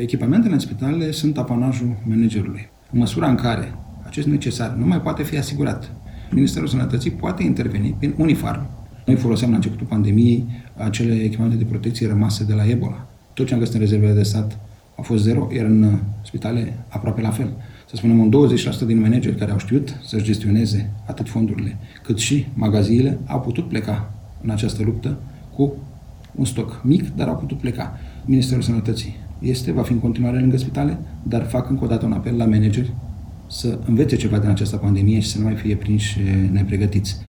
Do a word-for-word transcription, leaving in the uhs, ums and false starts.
Echipamentele în spitalele sunt apanajul managerului. În măsura în care acest necesar nu mai poate fi asigurat, Ministerul Sănătății poate interveni prin uniform. Noi foloseam la începutul pandemiei acele echipamente de protecție rămase de la Ebola. Tot ce am găsit în rezervele de stat a fost zero, iar în spitale aproape la fel. Să spunem, un douăzeci la sută din manageri care au știut să-și gestioneze atât fondurile, cât și magaziile, au putut pleca în această luptă cu un stoc mic, dar au putut pleca. Ministerul Sănătății este, va fi în continuare lângă spitale, dar fac încă o dată un apel la manageri să învețe ceva din această pandemie și să nu mai fie prinși nepregătiți.